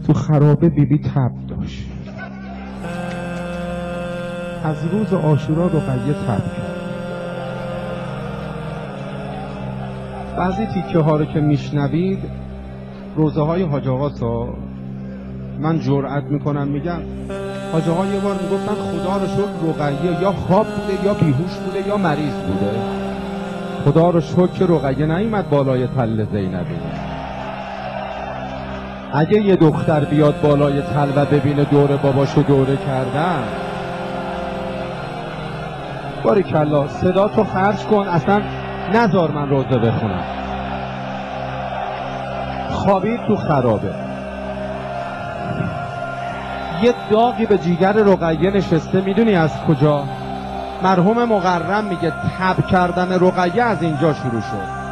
تو خرابه بیبی تب داشت. از روز عاشورا رقیه تب کرد. بعضی تیکه ها رو که میشنوید روزه های حاج آقاسا، من جرئت میکنم میگم حاج آقا یه بار میگفتن خدا رو شکر رقیه یا خواب بوده یا بیهوش بوده یا مریض بوده. خدا رو شکر که رقیه نیومد بالای تل زینبی. اگه یه دختر بیاد بالای تل و ببینه دور باباشو دوره کردن، باریکلا صدا تو خرج کن، اصلا نذار من روزه بخونم. خوابید تو خرابه، یه داغی به جیگر رقیه نشسته. میدونی از کجا؟ مرحوم مقرم میگه تب کردن رقیه از اینجا شروع شد.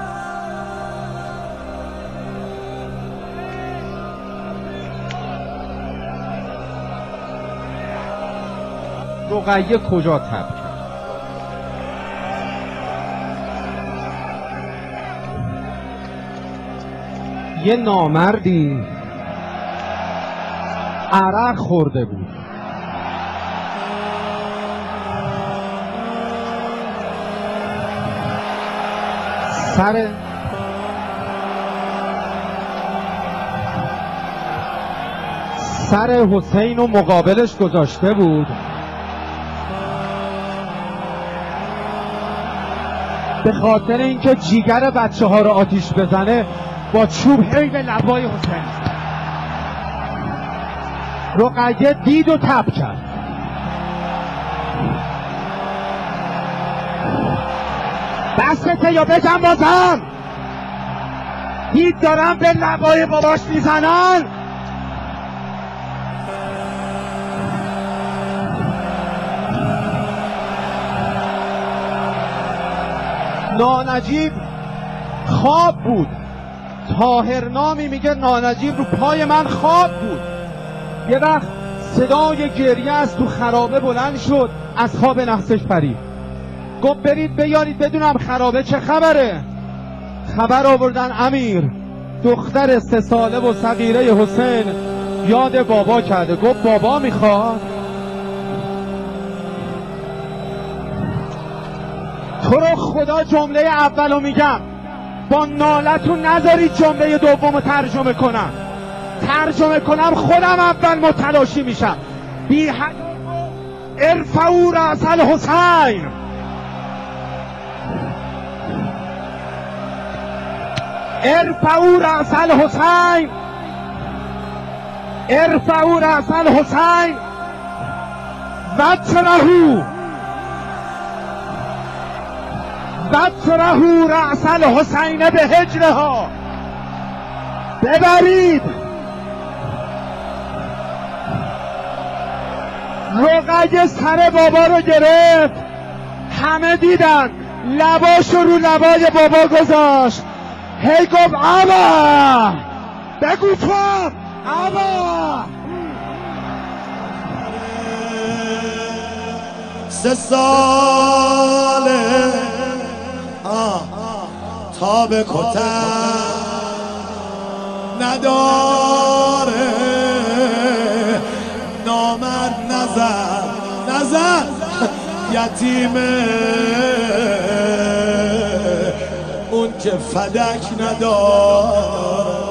رقیه کجا تب کرد؟ یه نامردی عرق خورده بود، سر حسین و مقابلش گذاشته بود. به خاطر اینکه جیگر بچه ها رو آتیش بزنه با چوب هی به لبای حسین. رقیه دید و تب کرد. بسته یا بزن بازم. دید دارن به لبای باباش میزنن. نانجیب خواب بود. طاهر نامی میگه نانجیب رو پای من خواب بود. یه وقت صدای گریه از تو خرابه بلند شد، از خواب نفسش پرید. گفت برید بیارید بدونم خرابه چه خبره. خبر آوردن امیر دختر 3 ساله و صغیره حسین یاد بابا کرده. گفت بابا میخواد. تو رو خدا جمله اولو میگم با نالتون نذارید جمله دومو ترجمه کنم. ترجمه کنم خودم اول متلاشی میشم. بی حد ارفعوا رأس الحسین. ارفعوا رأس الحسین. ارفعوا رأس الحسین وَاتْرَحُوا رأس الحسین به هجرها. ببرید. رقیه سر بابا رو گرفت، همه دیدن، لباشو رو لبای بابا گذاشت، هی گفت ابا. بگو تو ابا. 3 ساله تا به کتن نداره. نامرد نزن یتیمه، اون که فدک نداره.